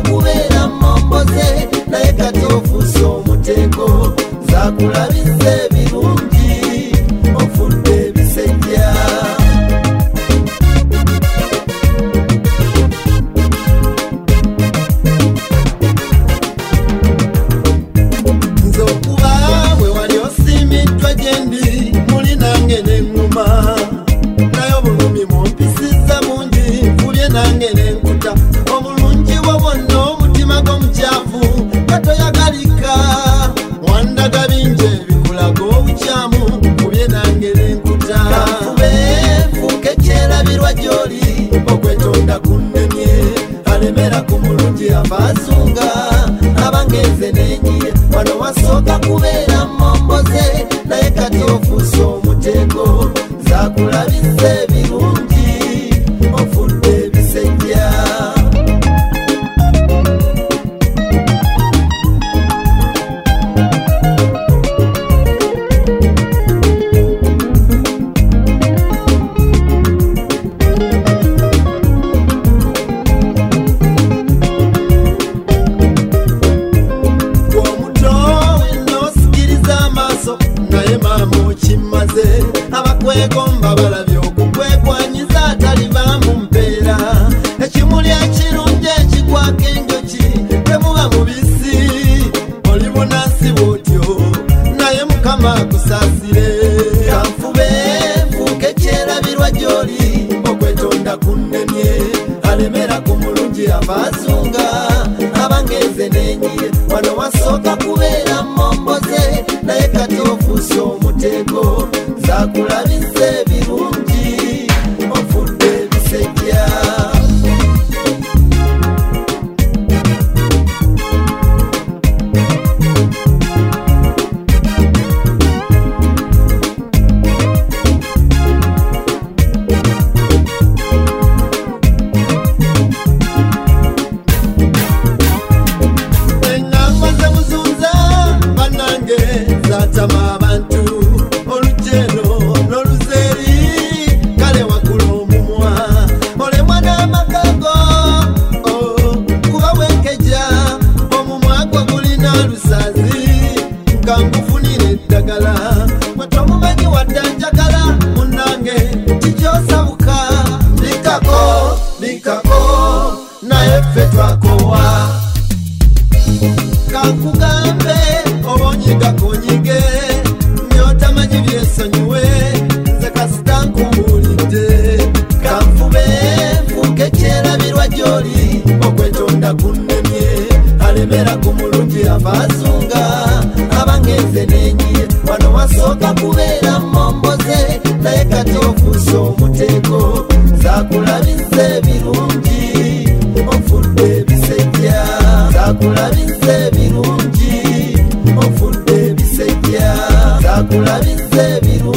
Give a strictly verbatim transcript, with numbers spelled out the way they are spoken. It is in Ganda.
kubeera momboze naye kati ofuuse omutego nzakulabiza ebirungi ofudde ebisejja nze okuba bwe wali osiimiddwa gyendi muli nange neŋŋuma naye obulumi mumpisiza bungi nfulye nange nenkuta omulungi wo bwonna omutima gw'omukyafu katoyagalika wandaga bingi ebikulaga obukyamu nfulye nange nenkuta kanfube nfuuke kyerabirwa gy'oli okwetonda kunnemye alemera ku mulungi avaasunga abangenze nenyiye wano wasooka kubeera momboze naye kati ofuuse omutego nzakulabiza ebirungi ofudde ebisejja naye maama okimaze abakwegomba balabye okukwekwanyiza atali baamu mpeera ekimuli ekirungi ekikwako enjoki temuba mubisi oli bunansi bwotyo naye mukama akusaasire kanfube nfuuke kyerabirwa gy'oli okwetonda kunnemye alemera ku mulungi avaasunga abangenze nenyiye wano wasooka kubeera momboze naye kati ofuuse omutego nzakulabiza ebirungi ofudde ebisejja zatama abantu olugendo n'oluzeri kale wakula omumwa olemwa n'amakago kuba wenkeja omumwa gwo gulina lusazi nkangufunira eddagala bwetomumanyi wadde njagala munnange tikyosabuka bikako bikako naye ffe twakowa kankugambe obonyiga konyige nyotamanyi byesonyiwe nze kasita nkubuulidde kanfube nfuuke kyerabirwa gy'oli okwetonda kunnemye alemera ku mulungi avaasunga abangenze nenyiye wano wasooka kubeera momboze naye kati ofuuse omutego nzakulabiza ebirungi ofudde ebisejja nzakulabiza ebirungi ofudde ebisejja nzakulabiza ebirungi